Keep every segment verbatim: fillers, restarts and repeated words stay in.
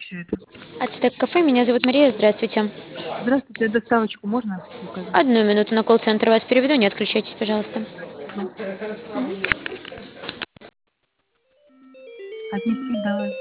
все это. Ацтек кафе, меня зовут Мария, здравствуйте. Здравствуйте, доставочку можно заказать? Одну минуту на колл-центр вас переведу, не отключайтесь, пожалуйста. Спасибо. Отнеси давай.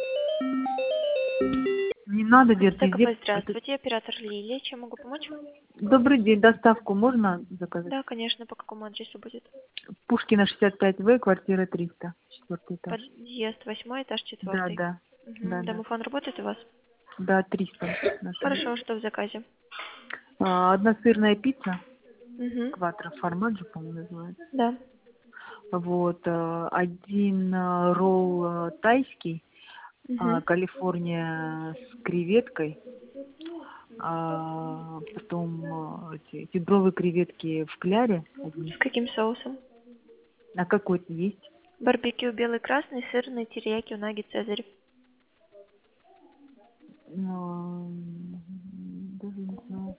Не надо, дед, Ацтек везде. кафе, Это- здравствуйте, оператор Лилия, чем могу помочь? Добрый день, доставку можно заказать? Да, конечно, по какому адресу будет? Пушкина шестьдесят пять В, квартира триста, четвертый этаж. Подъезд, восьмой этаж, Да, четвертый. да, да, Угу. да. Домофон работает у вас? Да, триста. наш. Хорошо, что в заказе? А, одна сырная пицца, Угу. кватро формаджо, по-моему, называется. Да. Вот, а, один а, ролл а, тайский, а, Угу. Калифорния с креветкой, а, потом а, эти тигровые креветки в кляре одни. С каким соусом? А какой-то есть? Барбекю белый, красный, сырный, терияки, унаги, цезарь. А, даже не знаю.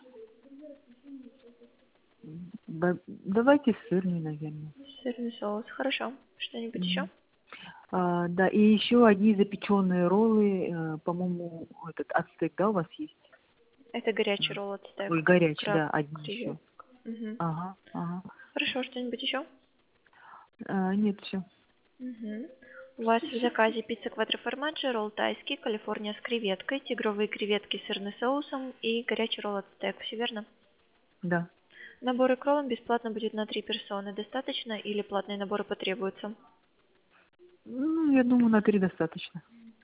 Ба- Давайте сырный, наверное. Сырный соус. Хорошо. Что-нибудь еще? А, да, и еще одни запеченные роллы, э, по-моему, этот ацтек, да, у вас есть? Это горячий ролл Ой, ацтек. горячий, Краб, да, одни еще. креветка. Угу. Ага, ага. Хорошо, что-нибудь еще? А, нет, все. Угу. У вас в заказе пицца квадроформаджо, ролл тайский, Калифорния с креветкой, тигровые креветки с сырным соусом и горячий ролл ацтек. Все верно? Да. Набор икрон бесплатно будет на три персоны. Достаточно или платные наборы потребуются? Ну, я думаю, на три достаточно.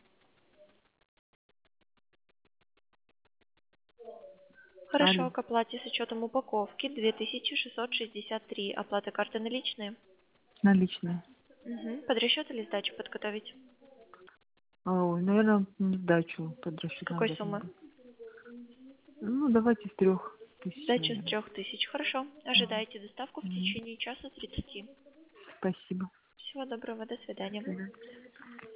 Хорошо, Алло. к оплате с учетом упаковки две тысячи шестьсот шестьдесят три. Оплата карты наличные? Наличные. Угу. Под расчет или сдачу подготовить? Ой, наверное, сдачу под С расчет какой надо. суммы? Ну, давайте с трех тысяч, Сдачу с наверное. трех тысяч. Хорошо. Ожидайте доставку в Мгм. течение часа тридцати. Спасибо. Всего доброго, до свидания. До свидания.